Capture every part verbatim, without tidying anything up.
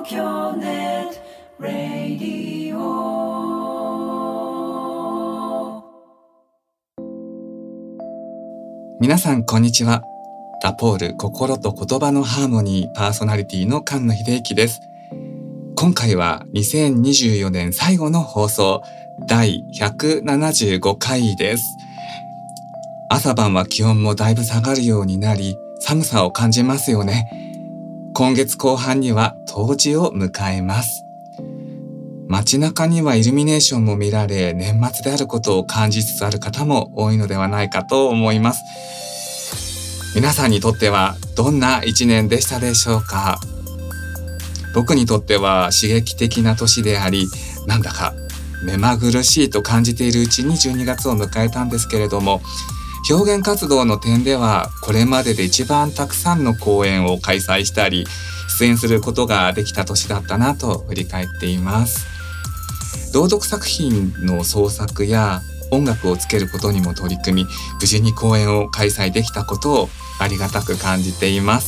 東京ネットラディオ。 皆さんこんにちは。ラポール心と言葉のハーモニーパーソナリティの菅野秀之です。今回はにせんにじゅうよねん最後の放送だいひゃくななじゅうごかいです。朝晩は気温もだいぶ下がるようになり、寒さを感じますよね。今月後半には冬至を迎えます。街中にはイルミネーションも見られ、年末であることを感じつつある方も多いのではないかと思います。皆さんにとってはどんな一年でしたでしょうか。僕にとっては刺激的な年であり、なんだか目まぐるしいと感じているうちにじゅうにがつを迎えたんですけれども、表現活動の点ではこれまでで一番たくさんの公演を開催したり出演することができた年だったなと振り返っています。朗読作品の創作や音楽をつけることにも取り組み、無事に公演を開催できたことをありがたく感じています。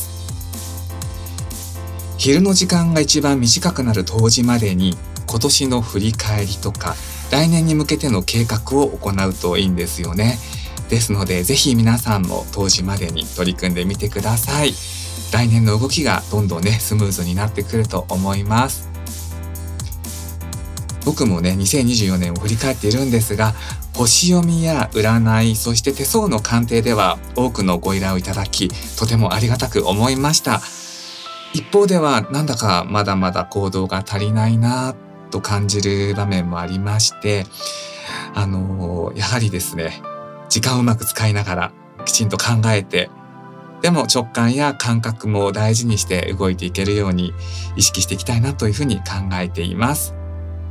昼の時間が一番短くなる冬至までに今年の振り返りとか来年に向けての計画を行うといいんですよね。ですのでぜひ皆さんも冬至までに取り組んでみてください。来年の動きがどんどんねスムーズになってくると思います。僕もねにせんにじゅうよねんを振り返っているんですが、星読みや占い、そして手相の鑑定では多くのご依頼をいただき、とてもありがたく思いました。一方ではなんだかまだまだ行動が足りないなと感じる場面もありまして、あのやはりですね、時間をうまく使いながらきちんと考えて、でも直感や感覚も大事にして動いていけるように意識していきたいなというふうに考えています。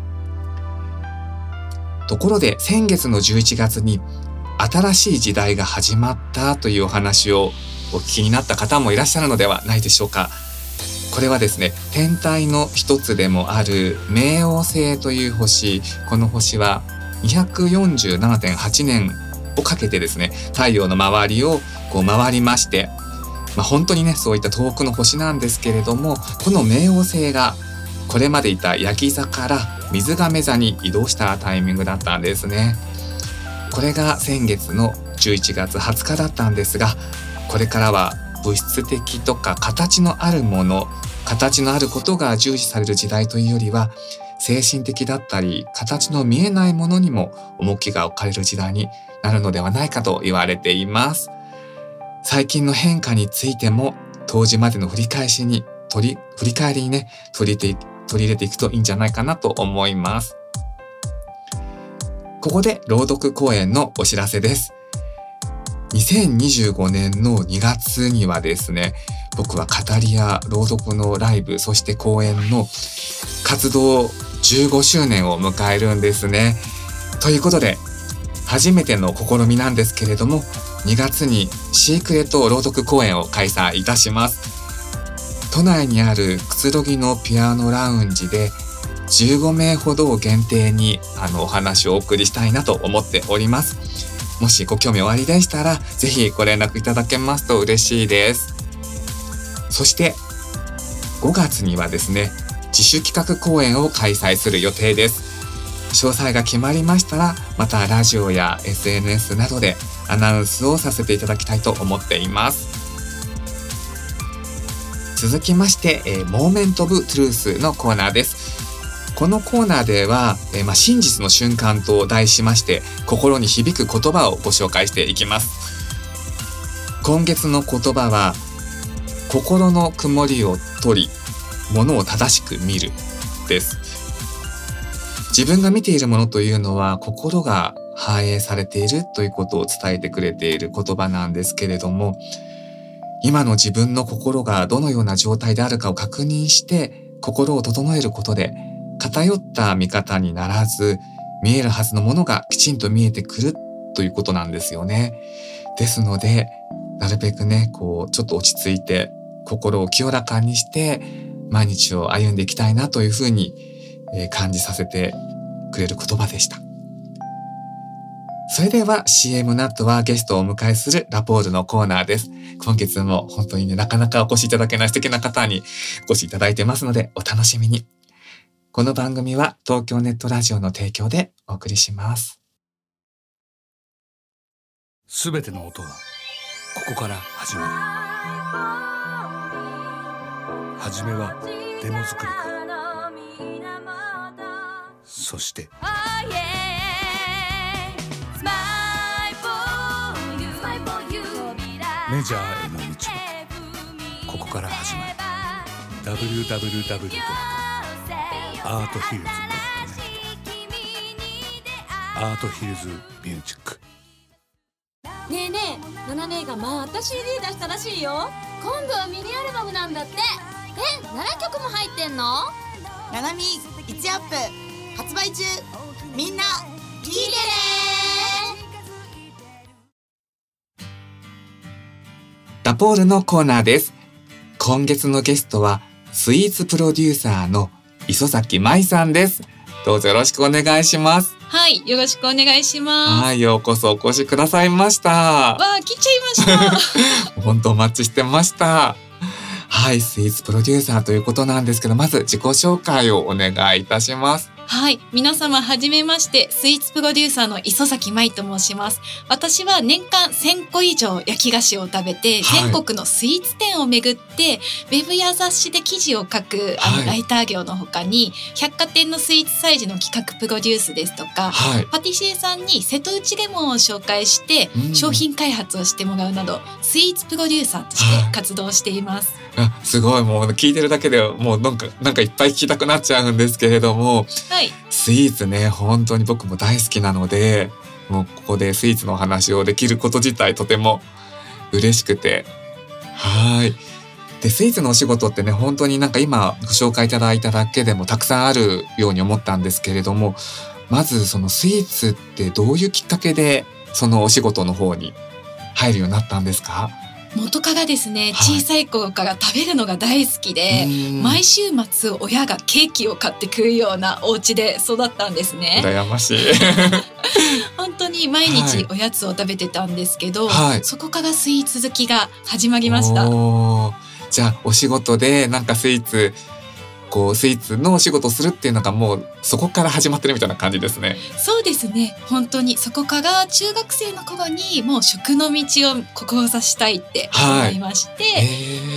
ところで先月のじゅういちがつに新しい時代が始まったというお話をお聞きになった方もいらっしゃるのではないでしょうか。これはですね、天体の一つでもある冥王星という星、この星は にひゃくよんじゅうななてんはちねんをかけてですね、太陽の周りをこう回りまして、まあ、本当にねそういった遠くの星なんですけれども、この冥王星がこれまでいたヤギ座から水亀座に移動したタイミングだったんですね。これが先月のじゅういちがつはつかだったんですが、これからは物質的とか形のあるもの、形のあることが重視される時代というよりは、精神的だったり形の見えないものにも重きが置かれる時代になるのではないかと言われています。最近の変化についても冬至までの振り返しに取り振り返りにね取り入れて取り入れていくといいんじゃないかなと思います。ここで朗読公演のお知らせです。にせんにじゅうごねんのにがつにはですね、僕は語りや朗読のライブ、そして公演の活動じゅうごしゅうねんを迎えるんですね。ということで初めての試みなんですけれども、にがつにシークレット朗読公演を開催いたします。都内にあるくつろぎのピアノラウンジでじゅうごめいほどを限定にあのお話をお送りしたいなと思っております。もしご興味おありでしたらぜひご連絡いただけますと嬉しいです。そしてごがつにはですね、自主企画公演を開催する予定です。詳細が決まりましたらまたラジオや エスエヌエス などでアナウンスをさせていただきたいと思っています。続きまして、えー、モーメントオブトゥルースのコーナーです。このコーナーでは、えーまあ、真実の瞬間と題しまして心に響く言葉をご紹介していきます。今月の言葉は心の曇りを取り物を正しく見るです。自分が見ているものというのは心が反映されているということを伝えてくれている言葉なんですけれども、今の自分の心がどのような状態であるかを確認して心を整えることで偏った見方にならず、見えるはずのものがきちんと見えてくるということなんですよね。ですのでなるべくねこうちょっと落ち着いて心を清らかにして毎日を歩んでいきたいなというふうに感じさせてくれる言葉でした。 それでは シーエム の後はゲストをお迎えするラポールのコーナーです。今月も本当にね、なかなかお越しいただけない素敵な方にお越しいただいてますので、お楽しみに。この番組は東京ネットラジオの提供でお送りします。 すべての音はここから始まる。はじめはデモ作りから、そしてメジャーへの道はここから始まる。 ダブリューダブリューダブリュー ドット アートヒルズ ドット ネット アートヒルズミュージック。 ねえねえ、ナナ姉がまた シーディー 出したらしいよ。今度はミニアルバムなんだって。え、ななきょくも入ってんの？ ナナミいちアップ発売中。みんな聞いてね。 ラポールのコーナーです。今月のゲストはスイーツプロデューサーの磯崎舞さんです。どうぞよろしくお願いします。 はい、よろしくお願いします。 はい、ようこそお越しくださいました。 わあ、来ちゃいました。 本当お待ちしてました。はい、スイーツプロデューサーということなんですけど、まず自己紹介をお願いいたします。 はい、皆様はじめまして、スイーツプロデューサーの磯崎舞と申します。私は年間せんこ以上焼き菓子を食べて、はい、全国のスイーツ店を巡ってウェブや雑誌で記事を書くあの、はい、ライター業の他に百貨店のスイーツ催事の企画プロデュースですとか、はい、パティシエさんに瀬戸内レモンを紹介して、うん、商品開発をしてもらうなどスイーツプロデューサーとして活動しています。 はい、あ、すごい、もう聞いてるだけでもうなんかなんかいっぱい聞きたくなっちゃうんですけれども、 はい、 スイーツね、本当に僕も大好きなので、もうここでスイーツのお話をできること自体とても嬉しくて、はい。で、スイーツのお仕事ってね、本当になんか今ご紹介いただいただけでもたくさんあるように思ったんですけれども、まずそのスイーツってどういうきっかけでそのお仕事の方に入るようになったんですか？ 元からですね、小さい頃から食べるのが大好きで、はい、毎週末親がケーキを買ってくるようなお家で育ったんですね。 羨ましい。 本当に毎日おやつを食べてたんですけど、 はい、 そこからスイーツ好きが始まりました。 お、じゃあお仕事でなんかスイーツこうスイーツのお仕事をするっていうのがもうそこから始まってるみたいな感じですね。 そうですね、本当にそこから中学生の頃にもう食の道を志したいって思いまして、はい、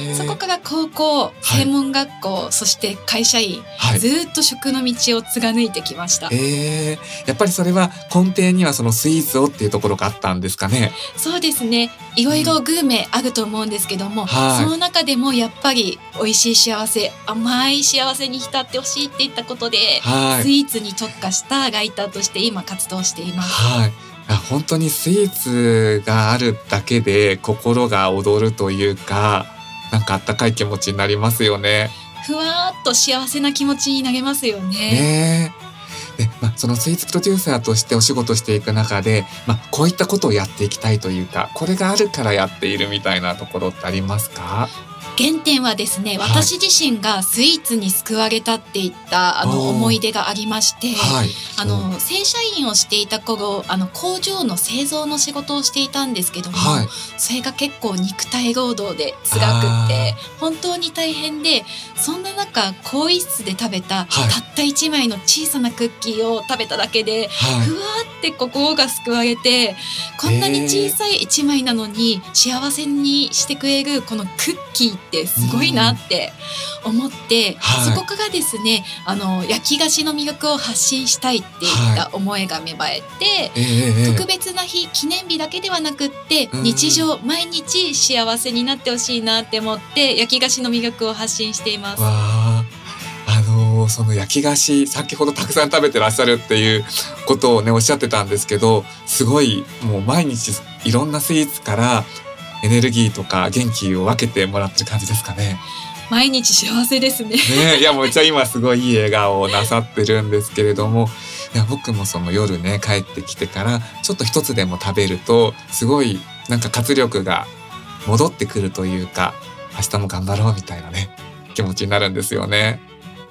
そこから高校、専門学校、はい、そして会社員、はい、ずっと食の道を貫いてきました。 えー、やっぱりそれは根底にはそのスイーツをっていうところがあったんですかね。 そうですね、いろいろグルメあると思うんですけども、うん、はい、その中でもやっぱり美味しい幸せ、甘い幸せに浸ってほしいっていったことで、はい、スイーツに特化したライターとして今活動しています。 はい、本当にスイーツがあるだけで心が躍るというか、なんかあったかい気持ちになりますよね。 ふわーっと幸せな気持ちになれますよね。 ねえ。で、まあ、そのスイーツプロデューサーとしてお仕事していく中で、まあ、こういったことをやっていきたいというか、これがあるからやっているみたいなところってありますか？ 原点はですね、私自身がスイーツに救われたっていったあの思い出がありまして、はい、あの正社員をしていた頃、あの工場の製造の仕事をしていたんですけども、はい、それが結構肉体労働で辛くって本当に大変で、そんな中更衣室で食べた、はい、たったいちまいの小さなクッキーを食べただけで、はい、ふわって心が救われて、こんなに小さいいちまいなのに幸せにしてくれるこのクッキーってすごいなって思って、うん、はい、そこからですね、あの焼き菓子の魅力を発信したいっていった思いが芽生えて、はい、えー、特別な日、記念日だけではなくって、うん、日常毎日幸せになってほしいなって思って焼き菓子の魅力を発信しています。 わあ、あのその焼き菓子、先ほどたくさん食べてらっしゃるっていうことをねおっしゃってたんですけど、すごいもう毎日いろんなスイーツからエネルギーとか元気を分けてもらってる感じですかね。 毎日幸せですね。 ね、いやもうじゃあ今すごいいい笑顔をなさってるんですけれども、いや僕もその夜ね帰ってきてからちょっと一つでも食べるとすごいなんか活力が戻ってくるというか、明日も頑張ろうみたいなね気持ちになるんですよね。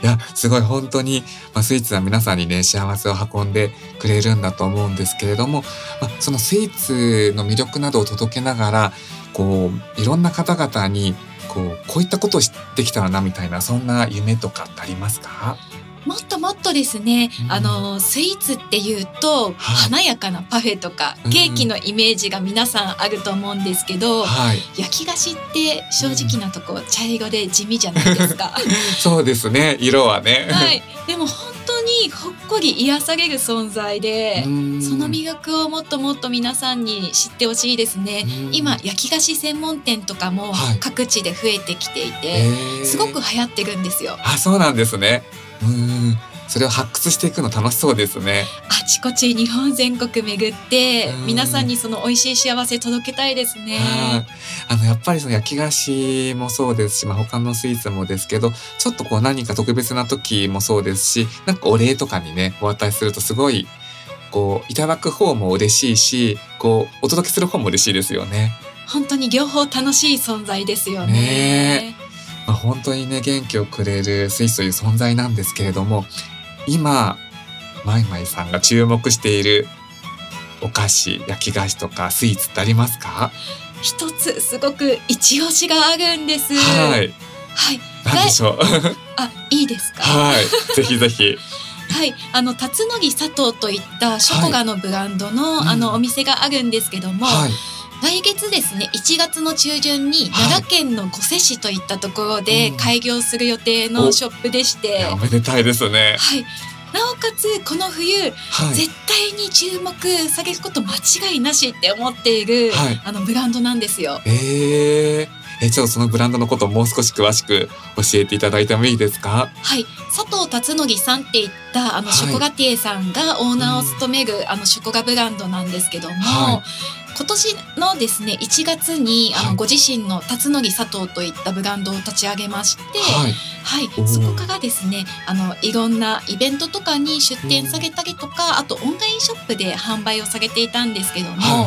いや、すごい本当に、まあ、スイーツは皆さんにね、幸せを運んでくれるんだと思うんですけれども、まあ、そのスイーツの魅力などを届けながら、こう、いろんな方々に、こう、こういったことをできたらな、みたいな、そんな夢とかってありますか？ もっともっとですね、 うん、 あのスイーツっていうと、はい、華やかなパフェとかケーキのイメージが皆さんあると思うんですけど、はい、焼き菓子って正直なとこ、うん、茶色で地味じゃないですか。 そうですね、色はね、 はい、でも本当にほっこり癒される存在で、その魅力をもっともっと皆さんに知ってほしいですね。今焼き菓子専門店とかも各地で増えてきていて、はい、すごく流行ってるんですよ。 あ、そうなんですね。うーん、それを発掘していくの楽しそうですね。 あちこち日本全国巡って皆さんにその美味しい幸せ届けたいですね。 あのやっぱりその焼き菓子もそうですし、まあ、他のスイーツもですけど、ちょっとこう何か特別な時もそうですし、なんかお礼とかにねお渡しするとすごいこういただく方も嬉しいし、こうお届けする方も嬉しいですよね。 本当に両方楽しい存在ですよね。 ね、まあ、本当にね元気をくれるスイーツという存在なんですけれども、今マイマイさんが注目しているお菓子、焼き菓子とかスイーツってありますか？ 一つすごく一押しがあるんです。 はい。 はい。 何でしょう。 あ、いいですか？ はい。ぜひぜひ。 はい、あの辰野木佐藤といったショコガのブランドの、はい、あのお店があるんですけども、はい、来月ですねいちがつの中旬に奈良県の御所市といったところで開業する予定のショップでして、 うん、お, おめでたいですね。 はい、なおかつこの冬、はい、絶対に注目されること間違いなしって思っている、はい、あのブランドなんですよ。 えーえちょっとそのブランドのことをもう少し詳しく教えていただいてもいいですか？ はい、佐藤辰野さんっていったあのショコラティエさんがオーナーを務める、うん、あのショコラブランドなんですけども、はい、今年のですねいちがつにあの、はい、ご自身の辰野佐藤といったブランドを立ち上げまして、はいはい、そこからですねあのいろんなイベントとかに出店されたりとか、うん、あとオンラインショップで販売をされていたんですけども、はい、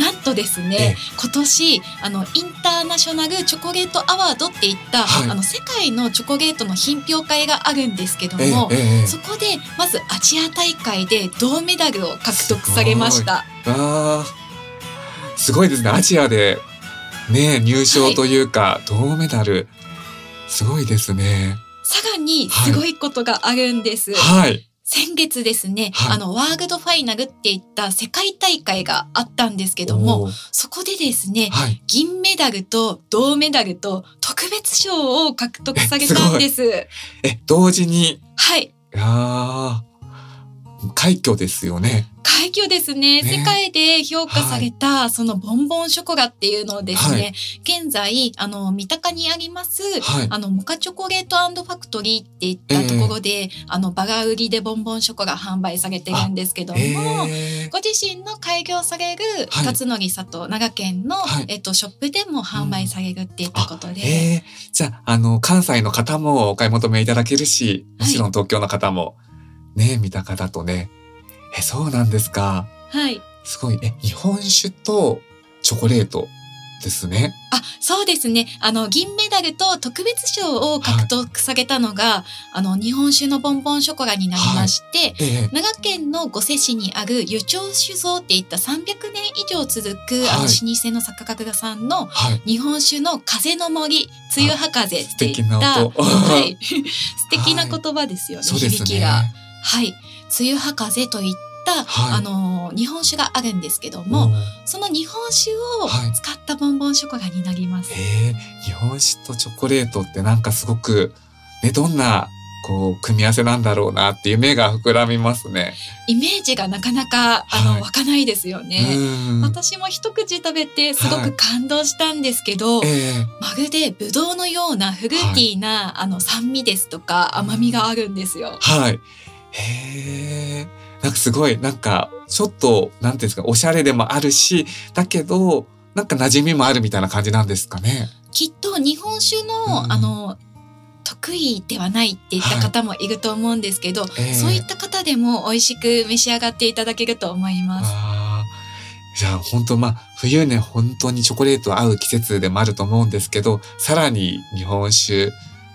なんとですね今年あのインターナショナルチョコレートアワードっていった、はい、あの世界のチョコレートの品評会があるんですけども、ええ、そこでまずアジア大会で銅メダルを獲得されました。 あすごいですね。アジアでね入賞というか、はい、銅メダルすごいですね。 さらにすごいことがあるんです。 はい。 先月ですね、はい、あのワールドファイナルっていった世界大会があったんですけども、そこでですね、はい、銀メダルと銅メダルと特別賞を獲得されたんです。 え、え同時に。 はい。 いや快挙ですよね。 快挙ですね。ね、世界で評価された、はい、そのボンボンショコラっていうのをですね、はい、現在あの三鷹にあります、はい、あのモカチョコレート&ファクトリーっていったところで、えー、あのバラ売りでボンボンショコラ販売されてるんですけども、えー、ご自身の開業される辰野佐藤長県の、はい、えっとショップでも販売されるっていったことで、うんえー、じゃあ、あの関西の方もお買い求めいただけるし、もちろん東京の方も、はい、ね三鷹だとね。え、そうなんですか。 はい。 すごい。え、日本酒とチョコレートですね。 あ、そうですね。あの、銀メダルと特別賞を獲得されたのが、はい、あの、日本酒のボンボンショコラになりまして、はいええ、長野県の御所市にある湯町酒造っていったさんびゃくねん以上続く、はい、あの、老舗の酒蔵さんの日本酒の風の森、梅雨葉風っていった、はい、素敵な言葉ですよね、はい、響きが。はい。梅雨葉風といった、はい、あの日本酒があるんですけども、その日本酒を使ったボンボンショコラになります。 はい、えー、日本酒とチョコレートってなんかすごくね、どんなこう組み合わせなんだろうなって夢が膨らみますね。 イメージがなかなかあの、はい、湧かないですよね。私も一口食べてすごく感動したんですけど、はいえー、まるでブドウのようなフルーティーな、はい、あの酸味ですとか甘みがあるんですよ。 はい。へえ、なんかすごいなんかちょっとなんていうんですか、おしゃれでもあるし、だけどなんか馴染みもあるみたいな感じなんですかね。 きっと日本酒の、うん、あの得意ではないって言った方もいると思うんですけど、はいえー、そういった方でも美味しく召し上がっていただけると思います。 あじゃあ本当まあ冬ね本当にチョコレート合う季節でもあると思うんですけど、さらに日本酒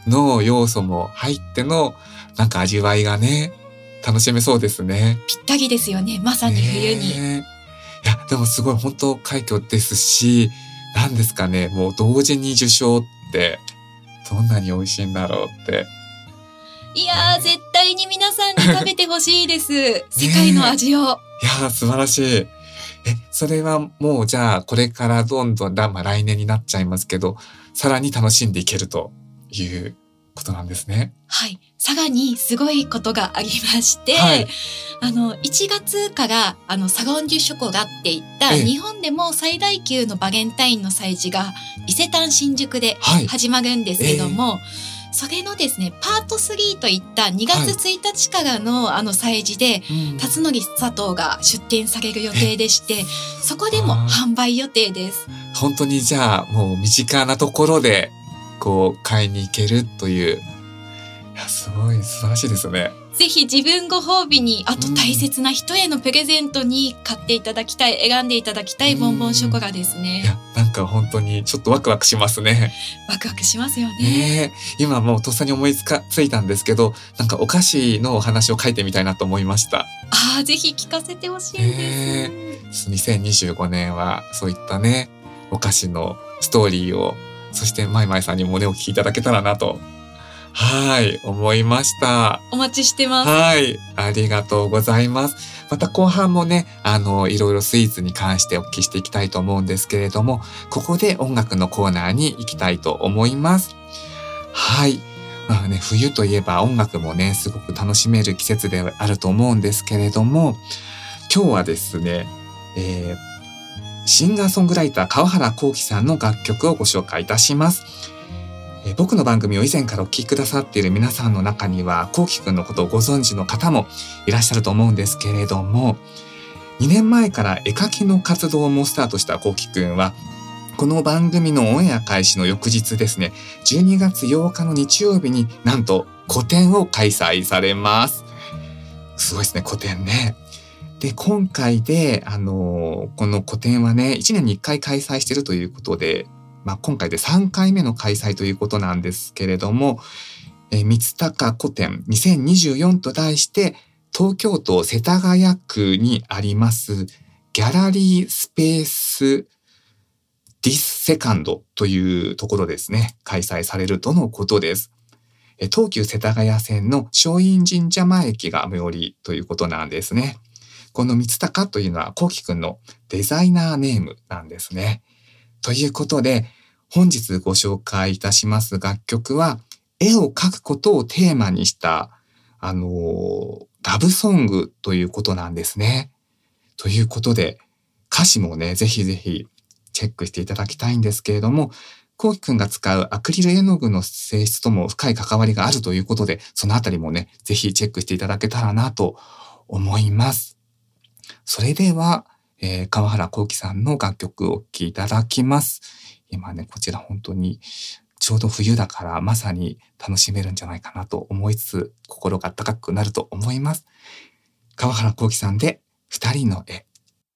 の要素も入ってのなんか味わいがね楽しめそうですね。 ぴったりですよね。まさに冬に。 ね、いやでもすごい本当快挙ですし、なんですかね、もう同時に受賞ってどんなに美味しいんだろうって。 いやー、絶対に皆さんに食べてほしいです。世界の味を。いやー素晴らしい。え、それはもうじゃあこれからどんどんだ、まあ、来年になっちゃいますけど、さらに楽しんでいけるということなんですね。 はい。さらにすごいことがありまして、はい、あのいちがつからあのサロンデュショコラっていった日本でも最大級のバレンタインの催事が伊勢丹新宿で始まるんですけども、はい、えー、それのですねパートスリーといったにがつついたちからの、はい、あの催事で、うん、辰徳佐藤が出展される予定でして、そこでも販売予定です。 本当にじゃあもう身近なところでこう買いに行けるという、いやすごい素晴らしいですね。 ぜひ自分ご褒美に、あと大切な人へのプレゼントに買っていただきたい、選んでいただきたいボンボンショコラですね。 いやなんか本当にちょっとワクワクしますね。 ワクワクしますよね。 ね、今もうとっさに思いつかついたんですけど、なんかお菓子のお話を書いてみたいなと思いました。 ああ、ぜひ聞かせてほしいです。 にせんにじゅうごねんはそういったねお菓子のストーリーを、そしてまいまいさんにもねお聞きいただけたらなとはい思いました。 お待ちしてます。 はい、ありがとうございます。また後半もねあのいろいろスイーツに関してお聞きしていきたいと思うんですけれども、ここで音楽のコーナーに行きたいと思います。はい、まあね、冬といえば音楽もねすごく楽しめる季節であると思うんですけれども、今日はですね、えー、シンガーソングライター川原浩喜さんの楽曲をご紹介いたします。えー、僕の番組を以前からお聞きくださっている皆さんの中には浩喜くんのことをご存知の方もいらっしゃると思うんですけれども、にねんまえから絵描きの活動もスタートした浩喜くんは、この番組のオンエア開始の翌日ですね、じゅうにがつようかの日曜日になんと個展を開催されます。すごいですね、個展ね。で、今回で、あのー、この個展はね、いちねんにいっかい開催しているということで、まあ、今回でさんかいめの開催ということなんですけれども、えー、三鷹個展にせんにじゅうよんと題して、東京都世田谷区にありますギャラリースペースディスセカンドというところですね、開催されるとのことです。東急世田谷線の松陰神社前駅が最寄りということなんですね。この三鷹というのは浩喜くんのデザイナーネームなんですね。ということで、本日ご紹介いたします楽曲は、絵を描くことをテーマにした、あのー、ラブソングということなんですね。ということで、歌詞もね、ぜひぜひチェックしていただきたいんですけれども、浩喜くんが使うアクリル絵の具の性質とも深い関わりがあるということで、そのあたりもね、ぜひチェックしていただけたらなと思います。それでは、えー、川原浩喜さんの楽曲をお聴きいただきます。今ね、こちら本当にちょうど冬だからまさに楽しめるんじゃないかなと思いつつ、心が温かくなると思います。川原浩喜さんで二人の絵。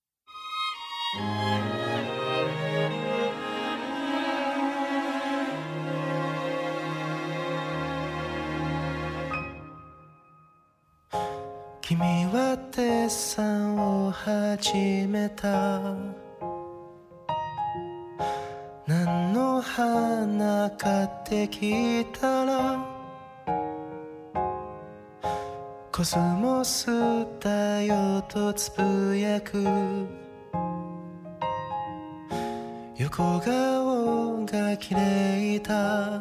君はデッサンを始めた。何の花買ってきたらコスモスだよとつぶやく。横顔が綺麗だ。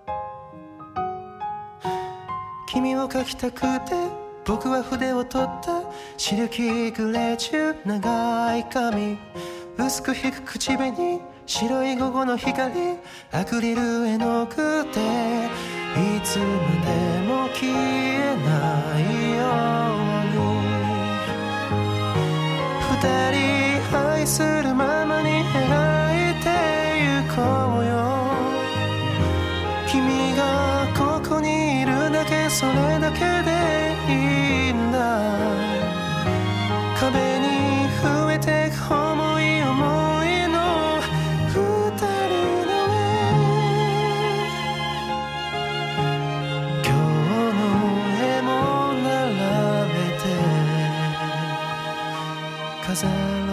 君を描きたくて僕は筆を取った。シルキーグレージュ長い髪、薄く引く口紅、白い午後の光、アクリル絵の具でいつまでも消えないように。二人愛するままに描いてゆこうよ。君がここにいるだけ、それだけでいいんだ。壁に増えてく思い思いの二人の絵。 飾ろ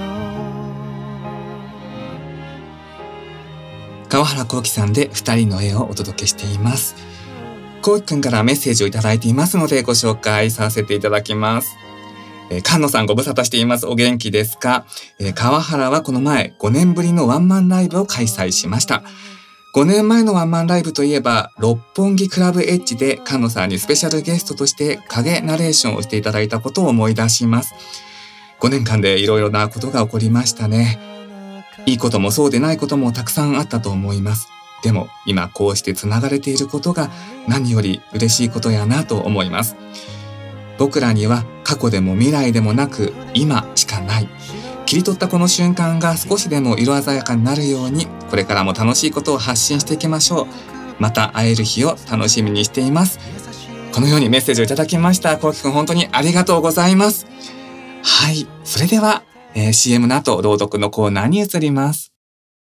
う。川原幸輝さんで二人の絵をお届けしています。幸輝くんからメッセージをいただいていますのでご紹介させていただきます。えー、菅野さんご無沙汰しています。お元気ですか？えー、川原はこの前ごねんぶりのワンマンライブを開催しました。ごねんまえのワンマンライブといえば六本木クラブエッジで菅野さんにスペシャルゲストとして影ナレーションをしていただいたことを思い出します。ごねんかんでいろいろなことが起こりましたね。いいこともそうでないこともたくさんあったと思います。でも今こうしてつながれていることが何より嬉しいことやなと思います。僕らには過去でも未来でもなく今しかない。切り取ったこの瞬間が少しでも色鮮やかになるように、これからも楽しいことを発信していきましょう。また会える日を楽しみにしています。このようにメッセージをいただきました。幸輝くん本当にありがとうございます。はい、それでは、えー、シーエム の後朗読のコーナーに移ります。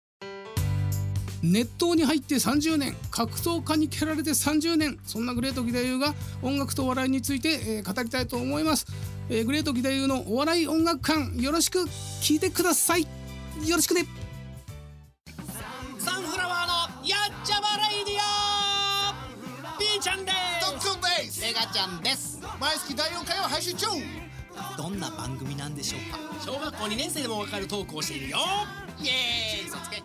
熱湯に入ってさんじゅうねん、格闘家に蹴られてさんじゅうねん、そんなグレート義太夫が音楽と笑いについて、えー、語りたいと思います。えー、グレート義太夫のお笑い音楽館、よろしく聞いてください。よろしくね。 サンフラワーのやっちゃまレイディオ、ピーちゃんです。 トッツンです。 メガちゃんです。 毎月だいよんかいを配信中。 どんな番組なんでしょうか。小学校にねん生でもわかるトークをしているよ。イエーイ、そつけ。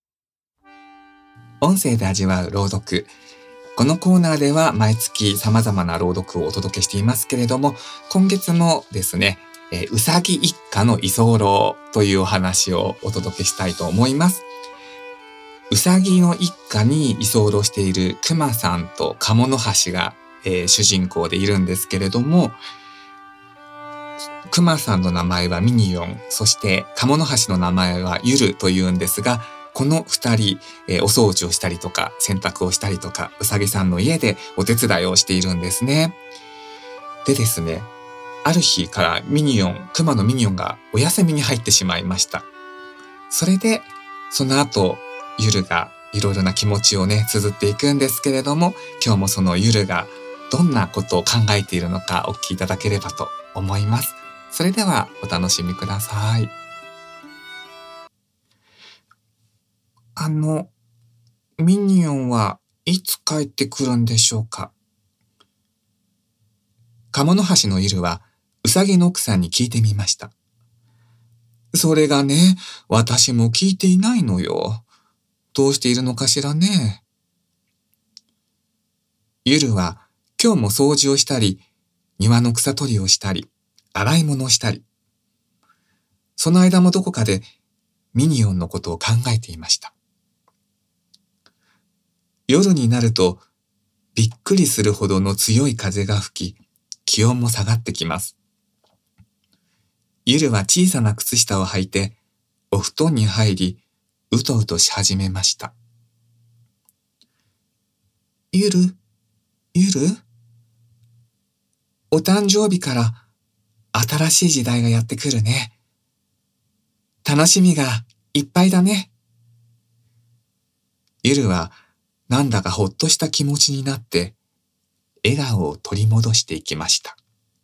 音声で味わう朗読。このコーナーでは毎月様々な朗読をお届けしていますけれども、今月もですね、えー、うさぎ一家の居候というお話をお届けしたいと思います。うさぎの一家に居候しているくまさんと鴨の橋が、えー、主人公でいるんですけれども、くまさんの名前はミニオン、そして鴨の橋の名前はゆるというんですが、この二人、えー、お掃除をしたりとか洗濯をしたりとか、うさぎさんの家でお手伝いをしているんですね。でですね、ある日からミニオン、クマのミニオンがお休みに入ってしまいました。それで、その後、ゆるがいろいろな気持ちをね、綴っていくんですけれども、今日もそのゆるがどんなことを考えているのかお聞きいただければと思います。それではお楽しみください。あの、ミニオンはいつ帰ってくるんでしょうか。鴨の橋のゆるはうさぎの奥さんに聞いてみました。それがね、私も聞いていないのよ。どうしているのかしらね。ゆるは今日も掃除をしたり、庭の草取りをしたり、洗い物をしたり。その間もどこかでミニオンのことを考えていました。夜になるとびっくりするほどの強い風が吹き、気温も下がってきます。ゆるは小さな靴下を履いてお布団に入り、うとうとし始めました。ゆる、ゆる、お誕生日から新しい時代がやってくるね。楽しみがいっぱいだね。ゆるはなんだかほっとした気持ちになって笑顔を取り戻していきました。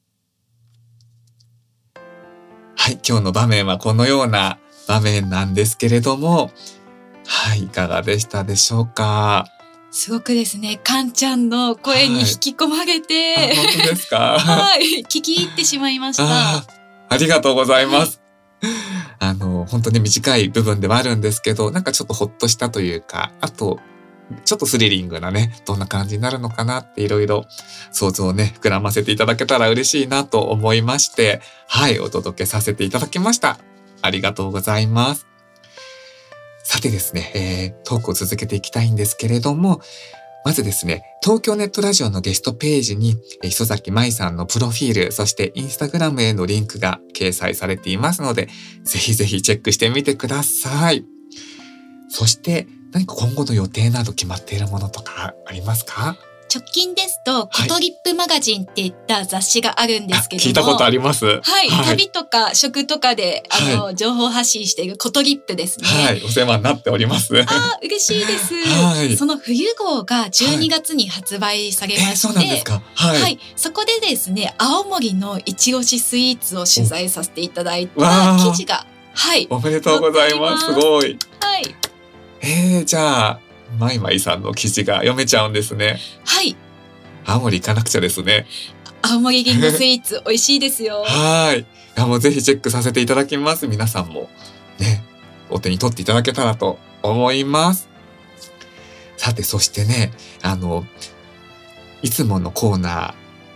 はい、今日の場面はこのような場面なんですけれども、はい、いかがでしたでしょうか。 すごくですね、カンちゃんの声に引き込まれて、 はい、本当ですか。 はい、聞き入ってしまいました。 あ、ありがとうございます。はい、あの本当に短い部分ではあるんですけど、なんかちょっとほっとしたというか、あとちょっとスリリングなね、どんな感じになるのかなっていろいろ想像をね、膨らませていただけたら嬉しいなと思いまして、はい、お届けさせていただきました。ありがとうございます。さてですね、えー、トークを続けていきたいんですけれども、まずですね、東京ネットラジオのゲストページに、磯崎舞さんのプロフィール、そしてインスタグラムへのリンクが掲載されていますので、ぜひぜひチェックしてみてください。そして、何か今後の予定など決まっているものとかありますか？ 直近ですと、コトリップマガジンっていった雑誌があるんですけども、 聞いたことあります。はい、 はい、旅とか食とかであの、はい、情報発信しているコトリップですね。 はい、お世話になっております。 ああ、嬉しいです。はい、その冬号がじゅうにがつに発売されまして、はい、えー、そうなんですか。はい、はい、そこでですね、青森のいちごしスイーツを取材させていただいた記事が、はい、 おめでとうございます。すごい。 はい。 えー、じゃあマイマイさんの記事が読めちゃうんですね。 はい。 青森行かなくちゃですね。 青森りんごスイーツ美味しいですよ。 はい。いや、もうぜひチェックさせていただきます。皆さんもね、お手に取っていただけたらと思います。さて、そしてね、あのいつものコーナ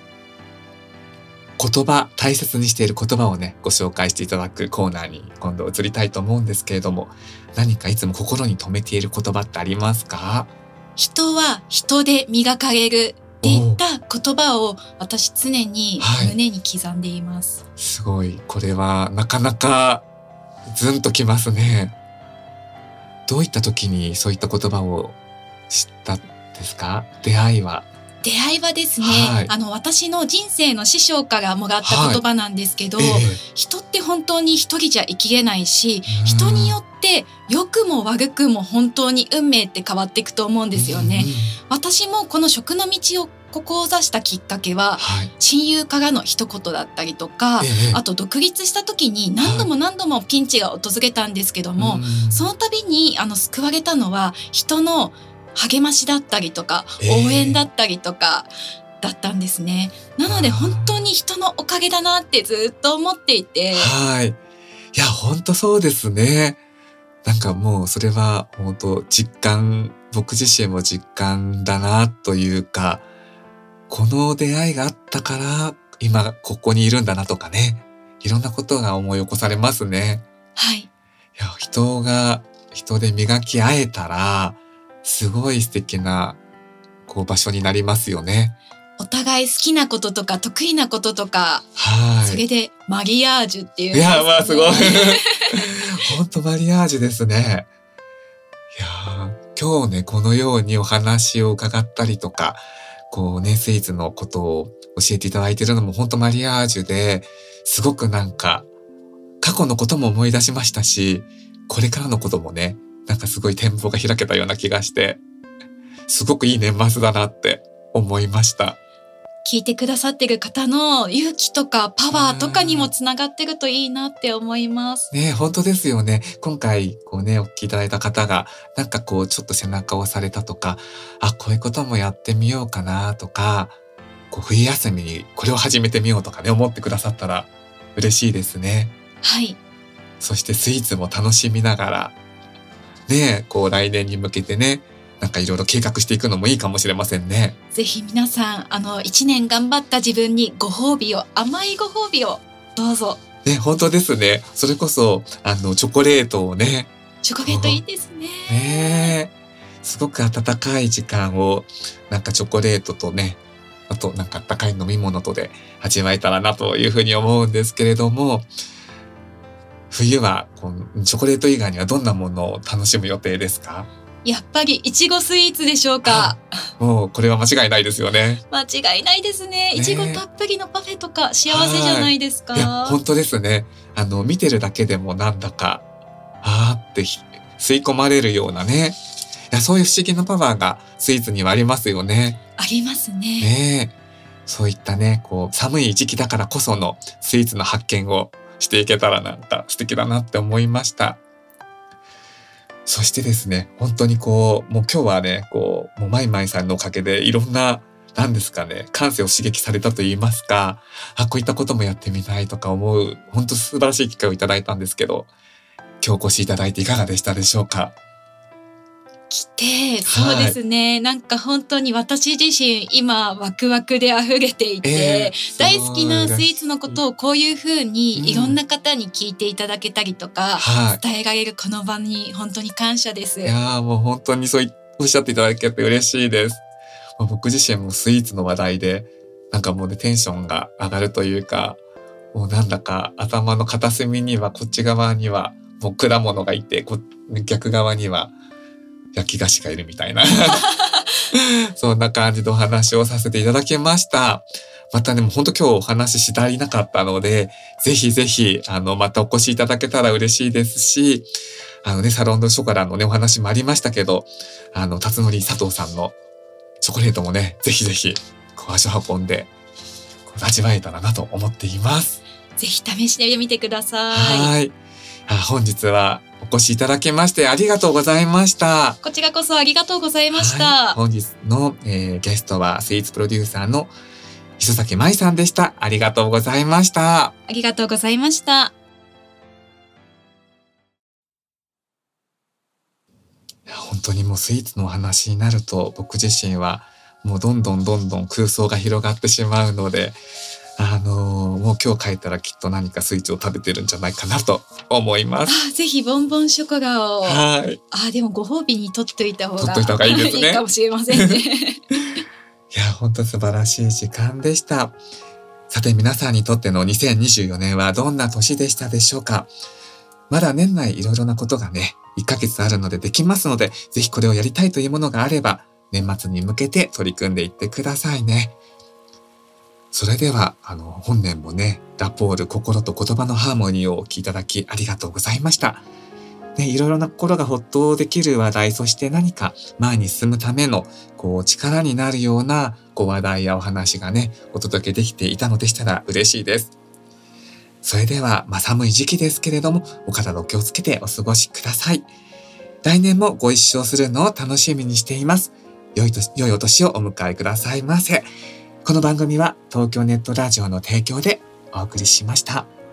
ー、言葉、大切にしている言葉をね、ご紹介していただくコーナーに今度移りたいと思うんですけれども、何かいつも心に留めている言葉ってありますか？ 人は人で磨かれるっていった言葉を私常に胸に刻んでいます。 はい、すごい。これはなかなかズンときますね。どういった時にそういった言葉を知ったんですか？出会いは。 出会いはですね、はい、あの私の人生の師匠からもらった言葉なんですけど、はいえー、人って本当に一人じゃ生きれないし、人によって良くも悪くも本当に運命って変わっていくと思うんですよね。私もこの食の道を志したきっかけは、はい、親友からの一言だったりとか、えー、あと独立した時に何度も何度もピンチが訪れたんですけども、はい、その度にあの救われたのは人の励ましだったりとか応援だったりとかだったんですね。えー、なので本当に人のおかげだなってずっと思っていて、 はい、いや本当そうですね。なんかもうそれは本当実感、僕自身も実感だなというか、この出会いがあったから今ここにいるんだなとかね、いろんなことが思い起こされますね。 はい。 いや、人が人で磨き合えたらすごい素敵なこう場所になりますよね。 お互い好きなこととか得意なこととか、はい、それでマリアージュっていうんですね。 いや、まあすごい本当マリアージュですね。いや、今日ねこのようにお話を伺ったりとか、こうねスイーツのことを教えていただいているのも本当マリアージュで、すごくなんか過去のことも思い出しましたし、これからのこともね、なんかすごい展望が開けたような気がして、すごくいい年末だなって思いました。 聞いてくださってる方の勇気とかパワーとかにもつながってるといいなって思います。 ね、本当ですよね。今回こうねお聞きいただいた方がなんかこうちょっと背中を押されたとか、あ、こういうこともやってみようかなとか、こう冬休みにこれを始めてみようとかね思ってくださったら嬉しいですね。 はい。 そしてスイーツも楽しみながらね、こう来年に向けてね、なんかいろいろ計画していくのもいいかもしれませんね。 ぜひ皆さん、あの一年頑張った自分にご褒美を、甘いご褒美をどうぞ。 ね、本当ですね。それこそあのチョコレートをね。 チョコレートいいですね。 ね、すごく温かい時間をなんかチョコレートとね、あとなんか温かい飲み物とで味わえたらなというふうに思うんですけれども、冬はこうチョコレート以外にはどんなものを楽しむ予定ですか？ やっぱりいちごスイーツでしょうか。 もうこれは間違いないですよね。 間違いないですね。いちごたっぷりのパフェとか幸せじゃないですか。 いや本当ですね。あの見てるだけでもなんだかあーって吸い込まれるようなね。いや、そういう不思議なパワーがスイーツにはありますよね。 ありますね。 ねえ、そういったね、こう寒い時期だからこそのスイーツの発見をしていけたらなんか素敵だなって思いました。そしてですね、本当にこう、もう今日はね、こう、もうマイマイさんのおかげでいろんな、なんですかね、感性を刺激されたと言いますか、あ、こういったこともやってみたいとか思う、本当素晴らしい機会をいただいたんですけど、今日お越しいただいていかがでしたでしょうか？ 来て、そうですね、はい、なんか本当に私自身今ワクワクで溢れていて、えー、大好きなスイーツのことをこういう風にいろんな方に聞いていただけたりとか、うん、伝えられるこの場に本当に感謝です。 いやー、もう本当にそうおっしゃっていただけて嬉しいです。僕自身もスイーツの話題でなんかもうねテンションが上がるというか、もうなんだか頭の片隅にはこっち側にはもう果物がいて、こ逆側には焼き菓子がいるみたいなそんな感じのお話をさせていただきました。またね、もう本当今日お話しし足りなかったので、ぜひぜひ、あの、またお越しいただけたら嬉しいですし、あのね、サロンドショコラのね、お話もありましたけど、あの、辰徳佐藤さんのチョコレートもね、ぜひぜひ、こう足を運んで、こう味わえたらなと思っています。 ぜひ試してみてください。 はい。あ、本日はお越しいただきましてありがとうございました。 こちらこそありがとうございました。 はい、本日の、えー、ゲストはスイーツプロデューサーの磯崎舞さんでした。ありがとうございました。 ありがとうございました。 本当にもうスイーツのお話になると僕自身はもうどんどんどんどん空想が広がってしまうので、あのー、もう今日帰ったらきっと何かスイーツを食べてるんじゃないかなと思います。 あ、ぜひボンボンショコラを。 はい。 あ、でもご褒美に取っといた方が。 取っといた方がいいですね。 いいかもしれませんね。 いや、本当素晴らしい時間でした。さて皆さんにとってのにせんにじゅうよねんはどんな年でしたでしょうか。まだ年内いろいろなことがね、いっかげつあるのでできますので、ぜひこれをやりたいというものがあれば、年末に向けて取り組んでいってくださいね。それでは、あの、本年もね、ラポール心と言葉のハーモニーをお聞きいただきありがとうございました。ね、いろいろな心がほっとできる話題、そして何か前に進むための、こう、力になるような、こう、話題やお話がね、お届けできていたのでしたら嬉しいです。それでは、まあ、寒い時期ですけれども、お体お気をつけてお過ごしください。来年もご一緒するのを楽しみにしています。良いと、良いお年をお迎えくださいませ。この番組は東京ネットラジオの提供でお送りしました。